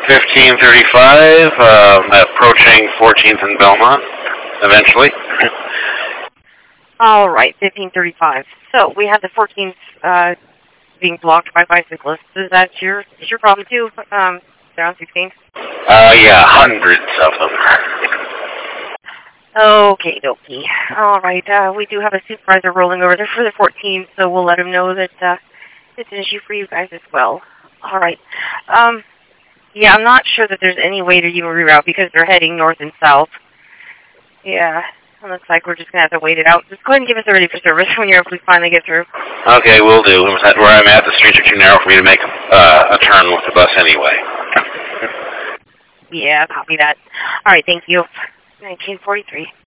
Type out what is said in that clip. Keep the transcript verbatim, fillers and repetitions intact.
fifteen thirty-five, um, approaching fourteenth and Belmont, eventually. All right, fifteen thirty-five. So we have the fourteenth uh, being blocked by bicyclists. Is that your is your problem too? Um, down sixteen. Uh, yeah, hundreds of them. Okay, dokie. All right, uh, we do have a supervisor rolling over there for the fourteenth, so we'll let him know that uh, it's an issue for you guys as well. All right. Um, yeah, I'm not sure that there's any way to even reroute because they're heading north and south. Yeah. It looks like we're just going to have to wait it out. Just go ahead and give us a ready for service when you we finally get through. Okay, will do. Where I'm at, the streets are too narrow for me to make uh, a turn with the bus anyway. Yeah, copy that. All right, thank you. nineteen forty-three.